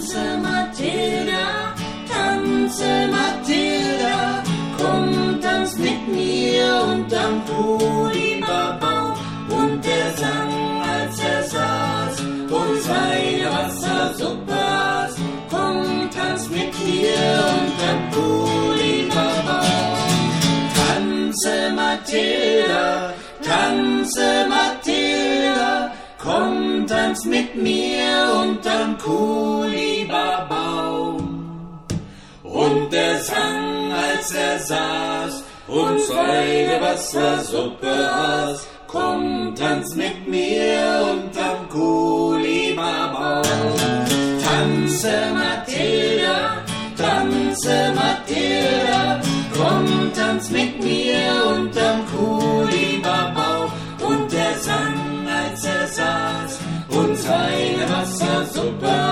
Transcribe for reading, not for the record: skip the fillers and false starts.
tanze Mathilda, komm, tanz mit mir unterm Kuhlibabau. Und er sang, als er saß und seine Wassersuppe aß, komm, tanz mit mir unterm Kuhlibabau. Tanze Mathilda, komm, tanz mit mir unterm Kuhlibabau. Und er sang, als er saß und seine Wassersuppe aß, komm, tanz mit mir unterm Kuhlibabau. Tanze Mathilda, komm, tanz mit mir unterm Kuhlibabau. Und er sang, als er saß und seine Wassersuppe